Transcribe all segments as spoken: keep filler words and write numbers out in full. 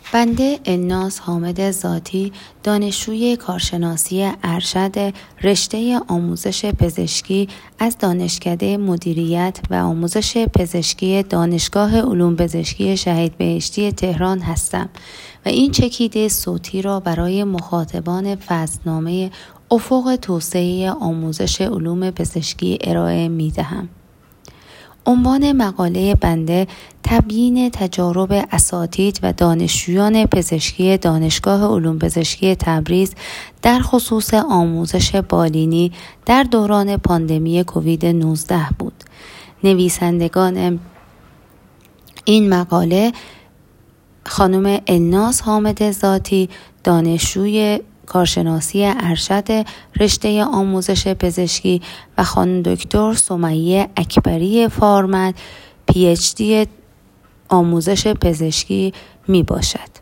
بنده الناز حامد ذاتی، دانشجوی کارشناسی ارشد رشته آموزش پزشکی از دانشکده مدیریت و آموزش پزشکی دانشگاه علوم پزشکی شهید بهشتی تهران هستم و این چکیده صوتی را برای مخاطبان فصلنامه افق توسعه آموزش علوم پزشکی ارائه می دهم. عنوان مقاله بنده تبیین تجارب اساتید و دانشجویان پزشکی دانشگاه علوم پزشکی تبریز در خصوص آموزش بالینی در دوران پاندمی کووید نوزده بود. نویسندگان این مقاله خانم الناز حامد ذاتی، دانشجوی کارشناسی ارشد رشته آموزش پزشکی و خانم دکتر سمیه اکبری فارمد، پی اچ دی آموزش پزشکی می باشد.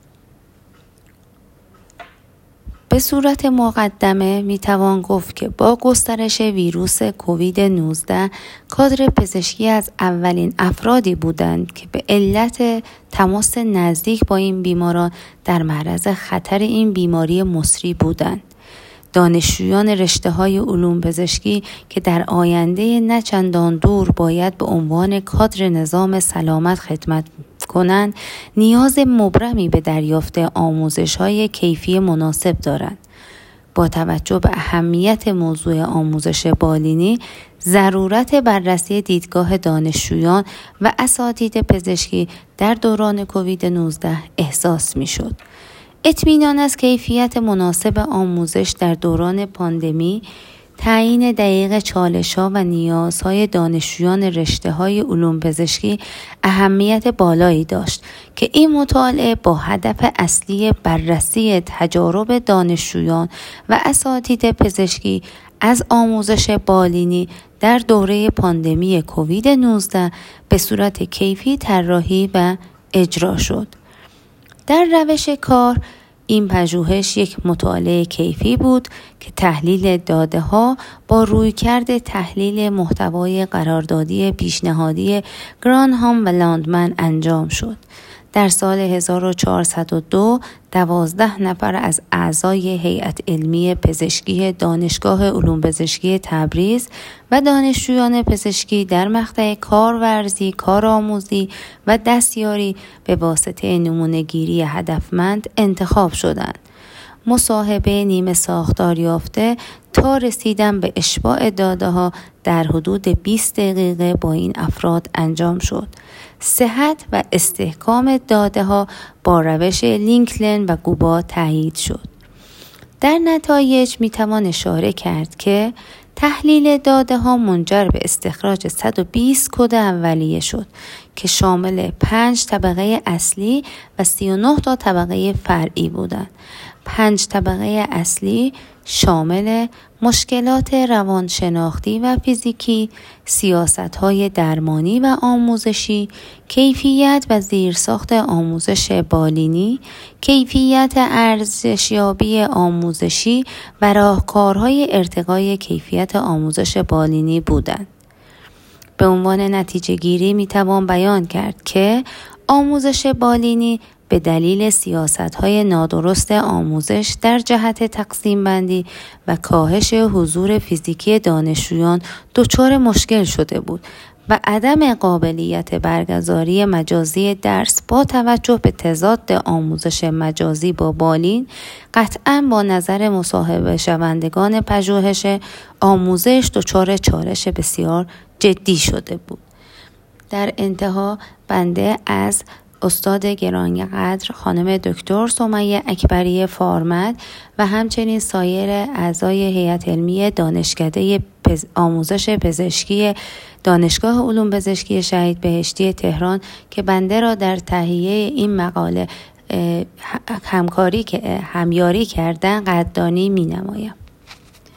به صورت مقدمه می توان گفت که با گسترش ویروس کووید نوزده کادر پزشکی از اولین افرادی بودند که به علت تماس نزدیک با این بیماران در معرض خطر این بیماری مصری بودند. دانشجویان رشته‌های علوم پزشکی که در آینده نه چندان دور باید به عنوان کادر نظام سلامت خدمت کنند، نیاز مبرمی به دریافت آموزش‌های کیفی مناسب دارند. با توجه به اهمیت موضوع آموزش بالینی، ضرورت بررسی دیدگاه دانشجویان و اساتید پزشکی در دوران کووید نوزده احساس می‌شد. اطمینان از کیفیت مناسب آموزش در دوران پاندمی، تعیین دقیق چالش‌ها و نیازهای دانشجویان رشته‌های علوم پزشکی اهمیت بالایی داشت که این مطالعه با هدف اصلی بررسی تجارب دانشجویان و اساتید پزشکی از آموزش بالینی در دوره پاندمی کووید نوزده به صورت کیفی طراحی و اجرا شد. در روش کار، این پژوهش یک مطالعه کیفی بود که تحلیل داده ها با رویکرد تحلیل محتوای قراردادی پیشنهادی گرانهام و لاندمن انجام شد. در سال هزار و چهارصد و دو، دوازده نفر از اعضای هیئت علمی پزشکی دانشگاه علوم پزشکی تبریز و دانشجویان پزشکی در مقطع کارورزی، کارآموزی و دستیاری به واسطه نمونه‌گیری هدفمند انتخاب شدند. مصاحبه نیمه ساختار یافته تا رسیدن به اشباع داده ها در حدود بیست دقیقه با این افراد انجام شد. صحت و استحکام داده ها با روش لینکلن و گوبا تایید شد. در نتایج می توان اشاره کرد که تحلیل داده ها منجر به استخراج صد و بیست کد اولیه شد که شامل پنج طبقه اصلی و سی و نه تا طبقه فرعی بودند. پنج طبقه اصلی شامل مشکلات روانشناختی و فیزیکی، سیاست‌های درمانی و آموزشی، کیفیت و زیرساخت آموزش بالینی، کیفیت ارزشیابی آموزشی و راهکارهای ارتقای کیفیت آموزش بالینی بودند. به عنوان نتیجه گیری می توان بیان کرد که آموزش بالینی به دلیل سیاست‌های نادرست آموزش در جهت تقسیم بندی و کاهش حضور فیزیکی دانشجویان دچار مشکل شده بود و عدم قابلیت برگزاری مجازی درس با توجه به تضاد آموزش مجازی با بالین قطعاً با نظر مصاحبه شوندگان پژوهش آموزش دچار چالش بسیار جدی شده بود. در انتها بنده از استاد گرانقدر خانم دکتر سمیه اکبری فارمد و همچنین سایر اعضای هیئت علمی دانشکده پز... آموزش پزشکی دانشگاه علوم پزشکی شهید بهشتی تهران که بنده را در تهیه این مقاله همکاری که همیاری کردن قدردانی می نمایم.